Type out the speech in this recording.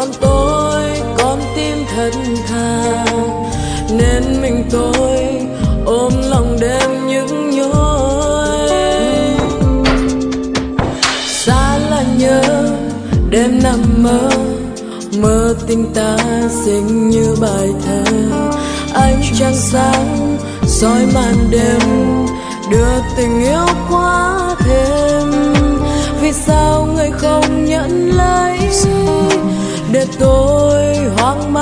còn tôi con tim thật thà, nên mình tôi ôm lòng đêm nhức nhối. Xa là nhớ đêm nằm mơ, mơ tình ta xinh như bài thơ. Ánh trăng sáng soi màn đêm, đưa tình yêu quá thêm. Vì sao người không nhận lấy, để tôi hoang mang